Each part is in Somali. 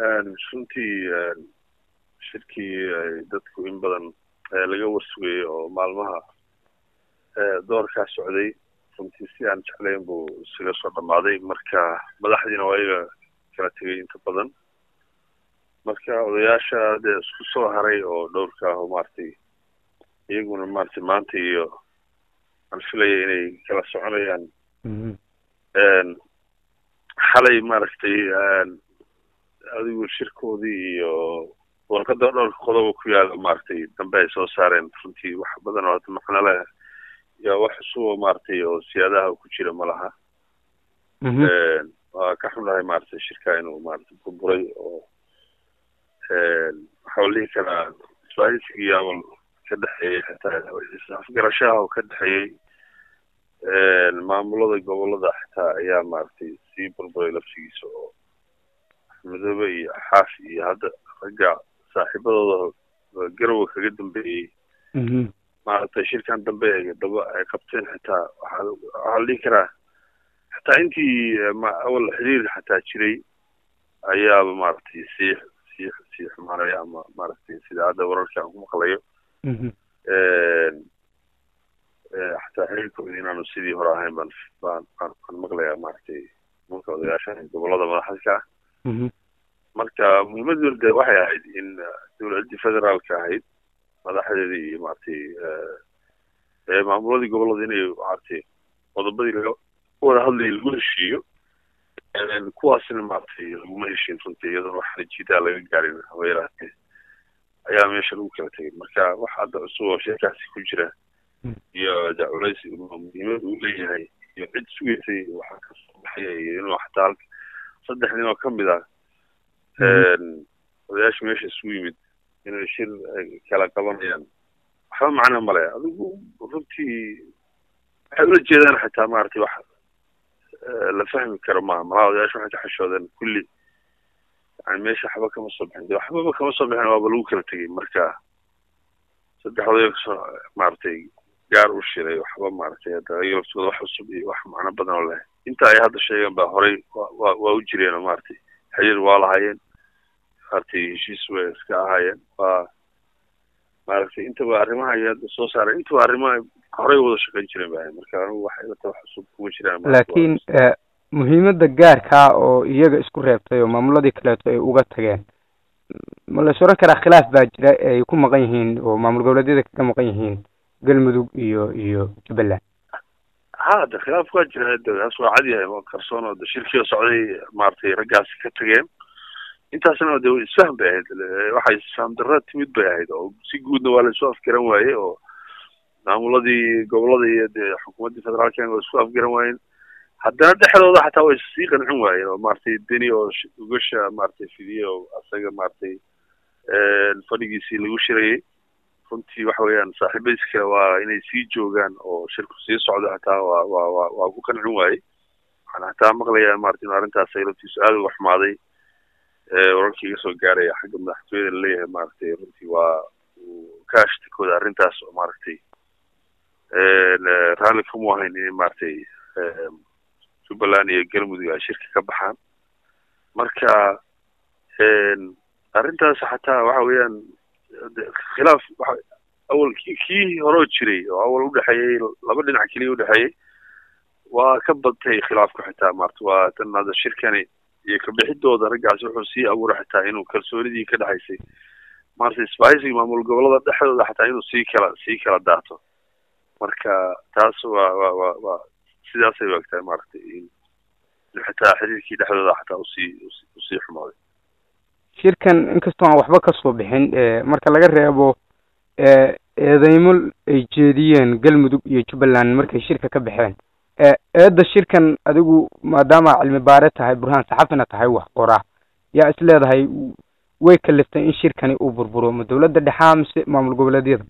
runtii shirkii dadku in badan laga warsugayay oo maalmaha doorkaa socday runtii si aan jeclayn buu isaga soo dhammaaday marka madaxdiina waa iyaga kala tegay inta badan marka odayaasha dee isku soo haray oo dhowrka ah oo maaragtay iyaguna maaragtay maanta iyo aan filaya inay kala soconayaan xalay maaragtay adigu shirkoodii iyo warqada dhowrka qodoba ku yaala maaragtay dambe ay soo saareen runtii wax badan oo hadda macno leh yaa wax cusub maaragtay oo siyaadaha ku jira ma laha waa ka xunahay maaragtay shirka inuu maaragtay burburay oo waxaa la dhihi karaa isbahaysigii awal ka dhexeeyey xitaa afgarashaha oo ka dhexeeyey maamulada gobolada xitaa ayaa maaragtay sii burburay laftigiisa oo midoobe iyo xaaf iyo hadda ragga saaxiibadooda garowa kaga dambeeyey maaragtay shirkan dambe ay qabteen xitaa waxaa la dhihi karaa xitaa intii awal xiriir xataa jiray ayaaba maaragtay sii xumaanaya ama maaragtay sida hadda wararka aan ku maqlayo xataa xiriirkooda inaanu sidii hore ahayn baan maqlayaa maaragtay marka odayaasha gobolada madaxda ah marka muhiimaddu de waxay ahayd in dowladdii federaalka ahayd madaxdeedii iyo maaragtay maamuladii gobolada inay maaragtay qodobadii laga wada hadlayay lagu heshiiyo kuwaasina maaragtay laguma heshiin runtii iyadoona wax najiidaa laga gaarin habeeraatee ayaa meesha lagu kala tegay marka wax hadda cusub oo shirkaasi ku jira iyo culays muhiimad uu leeyahay iyo cid sugaysay waxaa ka soo baxaya iyo inuu xataa 3 nin oo ka mid ah odayaasha meesha isugu yimid inay shir kala qabanayaan waxba macno male adigu runtii waxay ula jeedaan xitaa maaragtay wax la fahmi karo malaha odayaasha waxay ka xishoodeen kulli yani meesha waxba kama soo bixin de waxbaba kama soo bixin waaba lagu kala tegay marka 3 odayo kasoo maaragtay gaar u shiray waxba maaragtay hadda ayaga laftooda wax cusub iyo wax macno badan oo leh inta ay hadda sheegaan baa horey waa u jireen oo maaragtay xiriir waa lahaayeen maaragtay heshiis way iska ahaayeen waa maaragtay intaba arrimaha ay hadda soo saaray intaba arrimaha horey wada shaqayn jireen baa marka anigu waxay la tahay wax cusub kuma jiraan laakiin muhiimadda gaarka oo iyaga isku reebtay oo maamuladii kaleeto ay uga tageen ma la soran karaa khilaaf baa jira ay ku maqan yihiin oo maamul goboleedyada kaga maqan yihiin galmudug iyo jubbaland de khilaaf waa jira taas waa cad yahay waa qarsoon oo shirkii socday maaragtay raggaasi ka tageen intaasna de isfaham bay ahayd waxay isfaham darra timid bay ahayd oo si guudna waa la isu afgaran waaye oo maamuladii gobolada iyo dee xukuumaddii federaalka waa isku afgaran waayeen haddana dhexdooda xataa way sii qancin waayeen oo maaragtay deni oo ugasha maaragtay fidiye oo asaga maaragtay fadhigiisii lagu shirayay runtii waxa weeyaan saaxiibadiis kale waa inay sii joogaan oo shirku sii socdo hataa waa ku qancin waayey waxaan hataa maqlayaa maaragtay in arrintaas ay laftiisu aad uga xumaaday wararkii iga soo gaaraya xagga madaxtooyada laleeyahay maaragtay runtii waa ka ashtakooda arrintaas oo maaragtay raalli kuma ahayn inay maaragtay jubbaland iyo galmudug ay shirka ka baxaan marka arrintaas xataa waxa weeyaan khilaaf awal kii horoo jiray oo awal udhexeeyey laba dhinac keliya udhexeeyey waa ka badtay khilaafku xitaa maarta waa tan hadda shirkani iyo kabixidooda raggaasi wuxuu sii abuuray xitaa inuu kalsoonidii ka dhexaysay maarta isbahaysiga maamul gobolada dhexdooda xataa inuu sii kala daato marka taas waa sidaasay waagtahay maaragtay in xitaa xiriirkii dhexdooda xataa usii xumaaday shirkan inkastoo aan waxba ka soo bixin marka laga reebo eedeymo ay jeediyeen galmudug iyo jubbaland markay shirka ka baxeen eedda shirkan adigu maadaama cilmi baare tahay burhaan saxafina tahay wax qora yaa is leedahay way kaliftay in shirkani uu burburo ma dowladda dhexaa mise maamul goboleedyada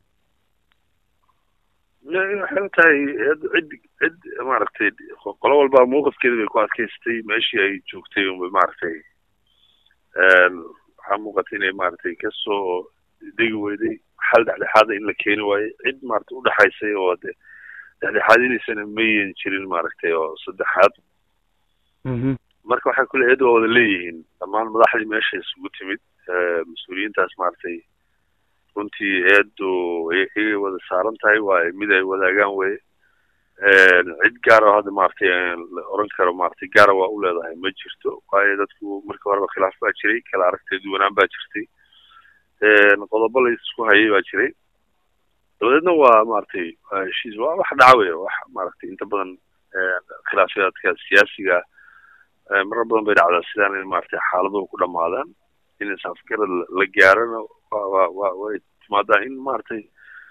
waxay tahay cid maaragtay qolo walba mowqifkeeda bay ku adkaystay meeshii ay joogtay maaragtay waxaa muuqata inay maaragtay kasoo degi weyday xal dhexdhexaada in la keeni waayo cid maaragtay udhexaysay oo de dhexdhexaadinaysana mayan jirin maaragtay oo saddexaad marka waxay kule eed waa wada leeyihiin dhammaan madaxdii meesha isugu timid mas-uuliyiintaas maaragtay runtii eedu ay wada saaran tahay waa mid ay wadaagaan weye cid gaar oo hadda maaragtay la oran karo maaragtay gaara waa u leedahay ma jirto waayo dadku markii horeba khilaaf baa jiray kala aragtay duwanaan baa jirtay qodobo la isku hayay baa jiray dabadeedna waa maaragtay heshiis waa wax dhaca wey wax maaragtay inta badan khilaafyaadka siyaasiga marar badan bay dhacdaa sidaan in maaragtay xaaladuhu ku dhamaadaan in isafgarad la gaarana way timaadaa in maaragtay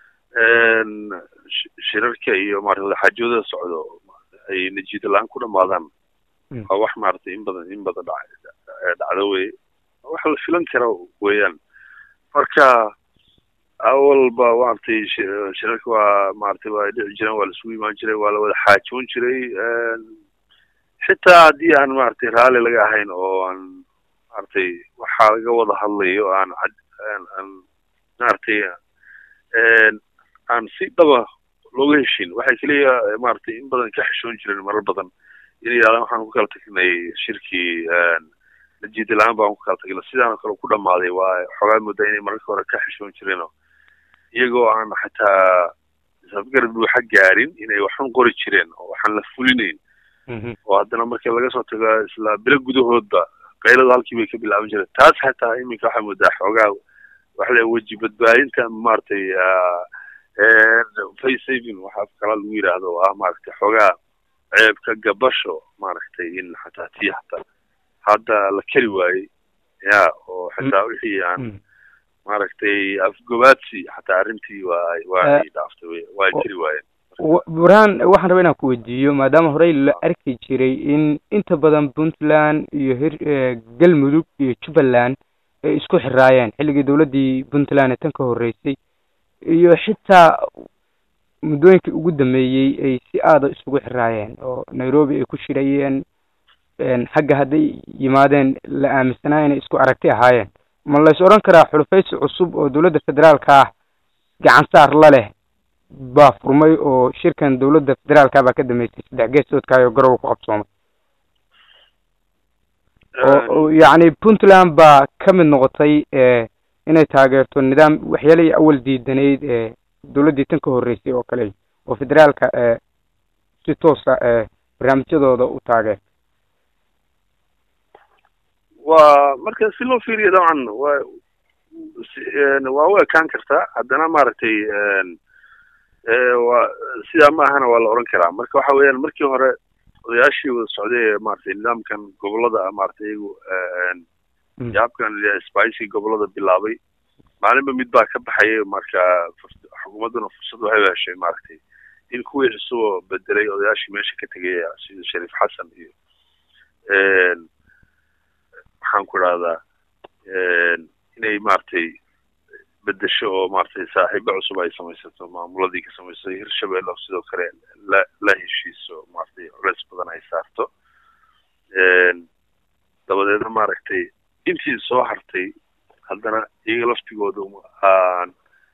shirarka iyo maaragtay wadaxaajooda socdo ay natiijo la-aan ku dhamaadaan waa wax maaragtay in badan dhacdo wey wax la filan kara weeyaan marka awalba maaragtay shirarka waa maaragtay waa dhici jireen waa la isugu imaan jiray waa la wada xaajoon jiray xitaa haddii aan maaragtay raalli laga ahayn oo aan maaragtay waxaa laga wada hadlayo aan maaragtay aan si dhaba looga heshin waxay keliya maaragtay in badan ka xishoon jireen marar badan in yidhahdaan waxaan ku kala tagnay shirkii natiijo la-aan baan ku kala tagnay sidaan oo kale ku dhamaaday waa xogaa mudda inay mararka hore ka xishoon jireen iyagoo aan xataa isafgarad buuxa gaarin inay waxan qori jireen oo waxaan la fulinayn oo haddana markii laga soo tago isla bilo gudahoodba qaylada halkii bay ka bilaaban jireen taas xataa iminka waxaa moodaa xoogaa waxa la weji badbaadinta maaragtay face saving waxaa kala lagu yidhaahdo oo ah maaragtay xoogaa ceebka gabasho maaragtay in xataa tii hataa hadda la keli waayey ya oo xataa wixii aan maaragtay afgobaadsi xataa arrintii waa dhaaftay waa jiri waayeen burhaan waxaan rabaa inaan ku weydiiyo maadaama horey la arki jiray in inta badan puntland iyo galmudug iyo jubbaland ay isku xiraayeen xilligii dawladdii puntland ee tan ka horreysay iyo xitaa muddooyinkii ugu dambeeyey ay si aada isugu xiraayeen oo nairobi ay ku shirayeen xagga hadday yimaadeen la aaminsanaa inay isku aragti ahaayeen ma lays odhan karaa xulufaysi cusub oo dawladda federaalka ah gacan saar la leh baa furmay oo shirkan dawladda federaalka baa ka dambeysay saddex geesoodka oo garowa ku qabsoomay oo yacni puntland baa ka mid noqotay inay taageerto nidaam waxyaalihii awal diidanayd dawladdii tan ka horreysay oo kale oo federaalka si toosa barnaamijyadooda u taageerta waa marka si loo fiiriyo dabcan waa u ekaan kartaa haddana maaragtay waa sidaa ma ahana waa la oran karaa marka waxa weeyaan markii hore odayaashii wada socday maaragtay nidaamkan gobolada maaragtay iyagu yaabkan spicy gobolada bilaabay maalinba mid baa ka baxayay marka xukuumadduna fursad waxay heshay maaragtay in kuwii cusuboo bedelay odayaashii meesha ka tegay sida shariif xasan iyo waxaan ku idhahdaa inay maaragtay bedesho oo maaragtay saaxiibo cusub ay samaysato maamuladii ka samaysay hirshabelle sidoo kale la heshiiso maaragtay culeys badan ay saarto dabadeedna maaragtay intii soo hartay haddana iyaga laftigooda aan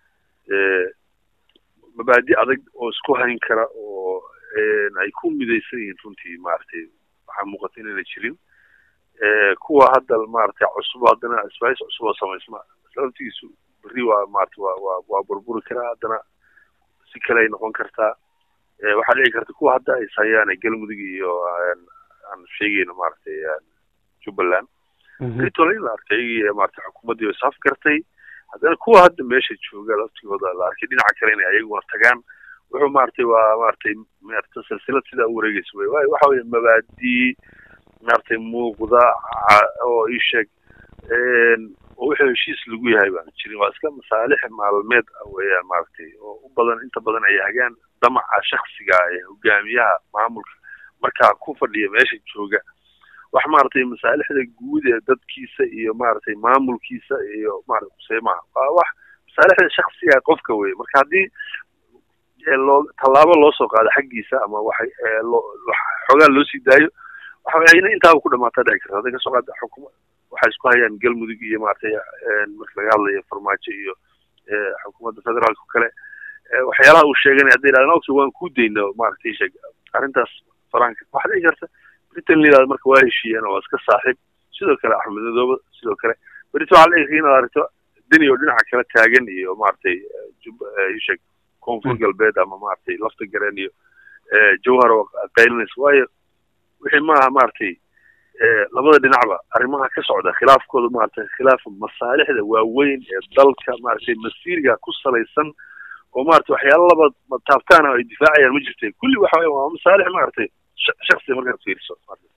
mabaadi adag oo isku hayn kara oo ay ku midaysan yihiin runtii maaragtay waxaa muuqata inayna jirin kuwa hadda maaragtay cusub haddana isbaahis cusub oo samaysma laftigiisu berri waa maaragtay waa burburi karaa haddana si kale ay noqon kartaa waxaa dhici karta kuwa hadda ay hayaan galmudug iyo aan sheegayno maaragtay jubbaland ritol in la arkay iyagii maaragtay xukuumaddii way saaf gartay haddana kuwa hadda meesha jooga laftigooda la arkay dhinaca kale inay ayaguna tagaan wuxuu maaragtay waa maaragtay silsilad sidaa u wareegaysa wey waayo waxa weeye mabaadii maaragtay muuqda oo ii sheeg oo wixii heshiis lagu yahay baan jirin waa iska masaalix maalmeed weeyaan maaragtay oo u badan inta badan ay hagaan damaca shaksiga ee hogaamiyaha maamulka markaa ku fadhiya meesha jooga wax maaragtay masaalixda guud ee dadkiisa iyo maaragtay maamulkiisa iyo maaragtay kuseymaha waa wax masaalixda shaksiga qofka wey marka haddii tallaabo loo soo qaado xaggiisa ama waxay xoogaa loo sii daayo waxa ina intaaba ku dhamaata dhici karta hadday kasoo qaada xukuma waxay isku hayaan galmudug iyo maaragtay marka laga hadlayo farmaajo iyo xukuumadda federaalka o kale waxyaalaha uu sheeganay hadday yidhahdaan okay waan ku dayno maaragtay sheeg arrintaas faraanka waxaa dhici karta intan la yidhahdo marka waa heshiiyeen oo iska saaxiib sidoo kale axmed madoobe sidoo kale berito waxaa la eegay inaad aragto deni oo dhinaca kala taagan iyo maaragtay isheg koonfur galbeed ama maaragtay lafta gareen iyo jawhar oo qaylinaysa waayo wixii maaha maaragtay labada dhinacba arrimaha ka socda khilaafkooda maaragtay khilaaf masaalixda waaweyn ee dalka maaragtay masiiriga ku salaysan oo maaragtay waxyaalo laba taabtaan ay difaacayaan ma jirtay kulli waxa weeye waa masaalix maaragtay shakhsi markaad fiiriso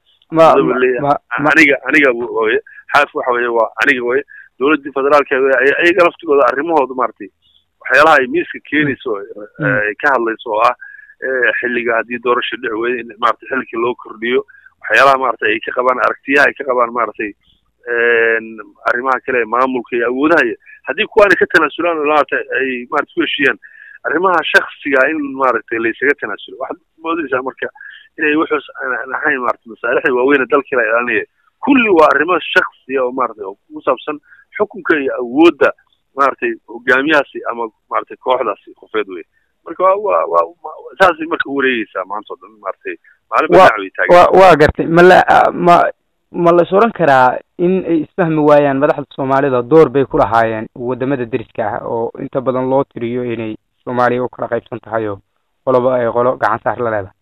aniga weye xaaf waxa weeye waa aniga weye dowladda federaalka ayaga laftigooda arrimahooda maaragtay waxyaalaha ay miiska keenayso ay ka hadlayso oo ah xilliga haddii doorasho dhici weyda in maaragtay xilkii loo kordhiyo waxyaalaha maaragtay ay ka qabaan aragtiyaha ay ka qabaan maaragtay arrimaha kale maamulka iyo awoodaha haddii kuwaana ka tanaasulaan oo maaragtay ay maaragtay ku heshiiyaan arrimaha shakhsiga in maaragtay la isaga tanaasulo waxaad moodaysaa marka inay wuxuus aan ahayn maaragtay masaalixda waaweyn ee dalka la ilaalinaya kulli waa arrimo shakhsiya oo maaragtay oo ku saabsan xukunka iyo awoodda maaragtay hogaamiyahaasi ama maaragtay kooxdaasi qofeed wey marka waa saasay marka u wareegaysaa maanta oo dhan maaragtay maalin badnac bay taagan waa gartay ma la is oran karaa in ay isfahmi waayaan madaxda soomaalida door bay ku lahaayeen wadamada deriska ah oo inta badan loo tiriyo inay soomaaliya u kala qaybsan tahay oo qoloba ay qolo gacan saar la leedahay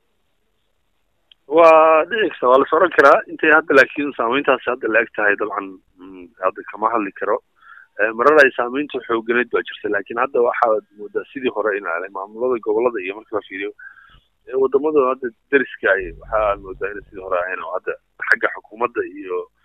waa dhici karta waa la is oran karaa intay hadda laakiin saameyntaasi hadda la eg tahay dabcan hadda kama hadli karo marar ay saameynta xooganeed baa jirta laakiin hadda waxaad moodaa sidii hore in maamulada gobolada iyo marka la fiiriyo wadamada hadda deriska ay waxaa moodaa inay sidii hore ahayn oo hadda xagga xukuumadda iyo